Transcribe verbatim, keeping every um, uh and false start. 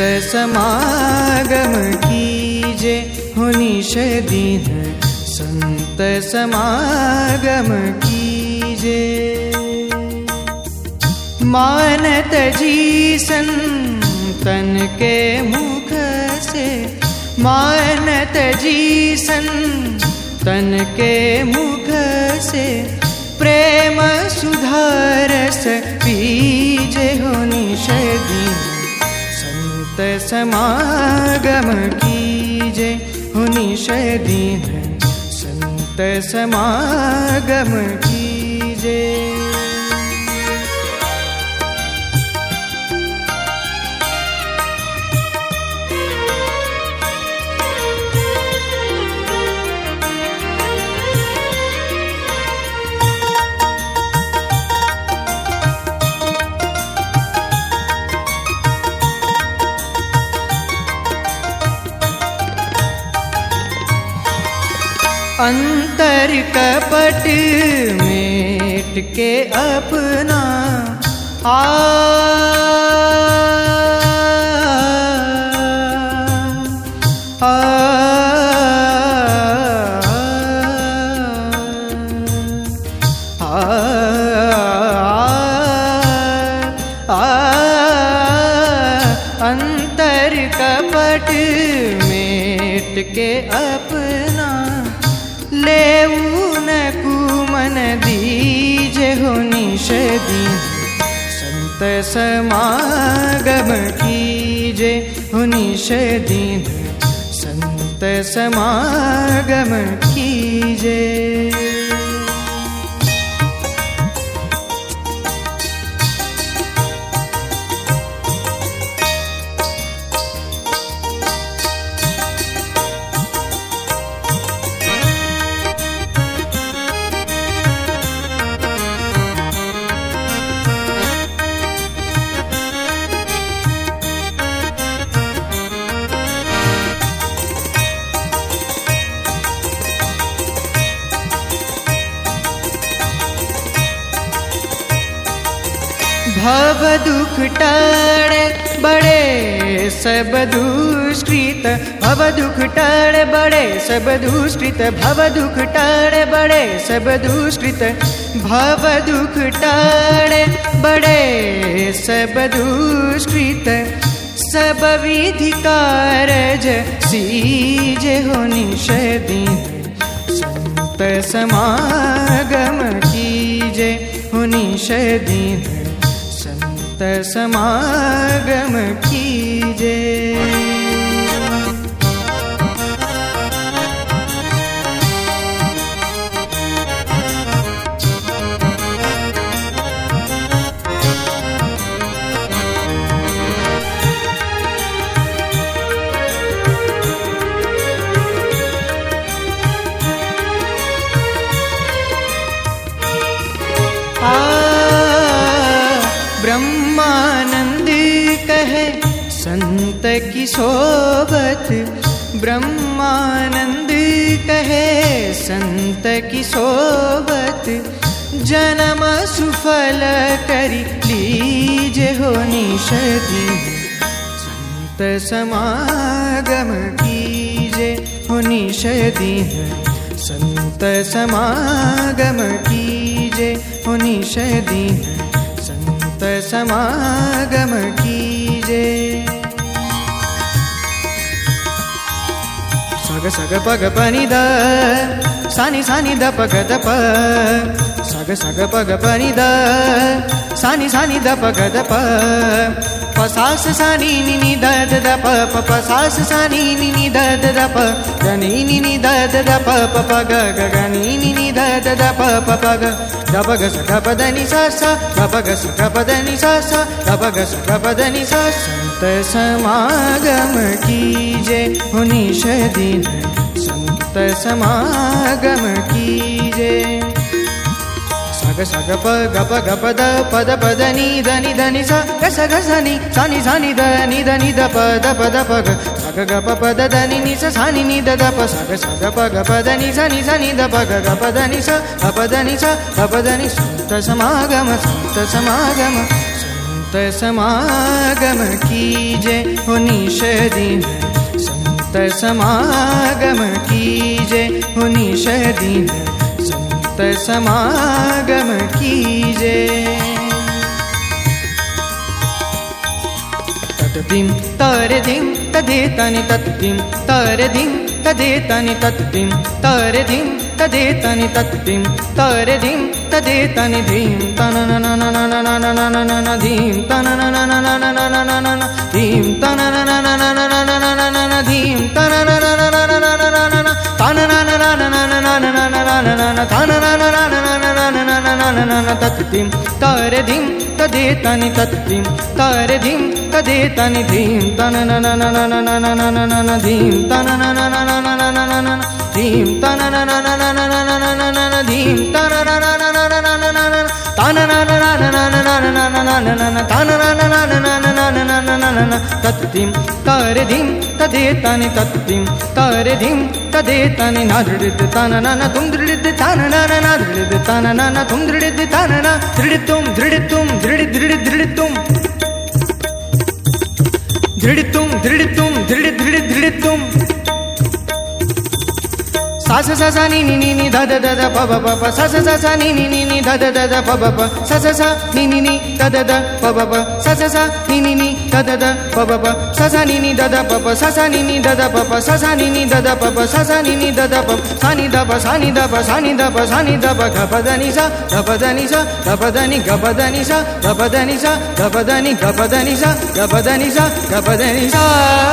समागम कीजे हो निश दिन संत समागम कीजे। मानत जी संतन के मुख से, मानत जी संतन के मुख से, प्रेम सुधारस पीजे हो निश दिन संत समागम कीजे हो निश दिन संत समागम कीजे। अंतर कपट मेट के अपना आ, आ, आ, आ, अंतर कपट मेट के अपना, लेऊ न कुमन दीजे हो निश दिन संत समागम कीजे हो निश दिन संत समागम कीजे। भव दुख टाड़े बड़े सब दुष्कृत, भव दुख टाड़े बड़े सब दुष्कृत, भव दुख टाड़े बड़े सब दुष्कृत, भव दुख टाड़े बड़े सब दुष्कृत, सब विधि कारज सीजे हो निश दिन संत समागम कीजे हो निश दिन संत समागम कीजे। ब्रह्मानंद कहे संत की सोबत, ब्रह्मानंद कहे संत की सोबत, जन्म सुफल करी लीजे हो निश दिन संत समागम कीजे हो निश दिन संत समागम कीजे हो निश दिन संत समागम कीजे। सग सग पग पनि द सानी सानी द पग द प, सग सग पग पनि द सानी सानी द पग द प, पसास सानी नी नी द द द प प पसास सानी नी नी द द द प, गनी नी नी द द द प प प ग ग गनी नी नी द द द प प प ग, ग प ग स ग प द नि सा सा, ग प ग स ग प द नि सा सा, ग प ग स ग प द नि सा। संत समागम कीजे हो निश दिन संत समागम कीजे। सग सग प ग प ग प द प द प द नि द नि द नि सा, ग स ग स नि सा नि सा नि द नि द नि द प द प द प ग, स ग ग प प द द नि नि सा सा नि नि द द प, स ग स ग प ग प द नि सा नि सा नि द प ग ग प द नि सा ग प द नि सा ग प द नि। संत समागम संत समागम संत संत समागम कीजे हो निश दिन संत समागम कीजे हो निश दिन संत समागम कीजे तत्तिम तारे धिम तदे तनि तत्तिम तारे धिम तदे तनि तत्तिम तारे धिम तदे तनि तत्तिम तारे धिम तदे तनि धीम तनननननननननननन धीम तननननननननननन धीम तननननननननननन धीम तननननननननननन तनननननननननननन तननननननननननन तत्तिम तारे धिम तदे तनि तत्तिम तारे धिम तदे तनि धीम तननननननननननन धीम तनननननननननन धीम तननननननननननन धीम तनननननननननन तनननननननननननन तननननननननननन तत्तिम तारे धिम तदे तनि तत्तिम तारे धिम तदे तनि नादृद तननन तुम दृढ तननन दृढ तननन तुम दृढ तनन दृढतुम दृढतुम दृढ दृढ दृढतुम दृढतुम दृढतुम दृढ दृढ दृढतुम सा सा सा सा नी नी नी नी ध ध ध ध प प प प सा सा सा सा नी नी नी नी ध ध ध ध प प प सा सा सा नी नी नी ध ध ध प प प सा सा सा नी नी नी ध ध ध प प प सा सा नी नी ध ध प प सा सा नी नी ध ध प प सा सा नी नी ध ध प प सा सा नी नी ध ध प सा नी ध प सा नी ध प सा नी ध प सा नी ध प ग प ध नि सा ध प ध नि सा ध प ध नि ग प ध नि सा ध प ध नि सा ध प ध नि ग प ध नि सा ग प ध नि सा ग प ध नि सा